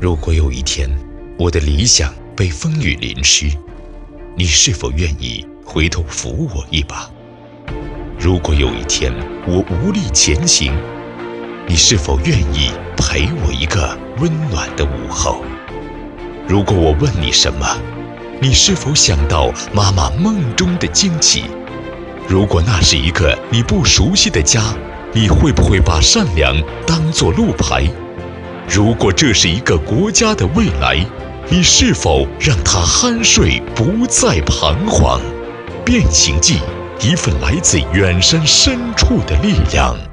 如果有一天，我的理想被风雨淋湿，你是否愿意回头扶我一把？如果有一天我无力前行，你是否愿意陪我一个温暖的午后？如果我问你什么，你是否想到妈妈梦中的惊喜？如果那是一个你不熟悉的家，你会不会把善良当作路牌？如果这是一个国家的未来，你是否让他酣睡不再彷徨？变形记，一份来自远山深处的力量。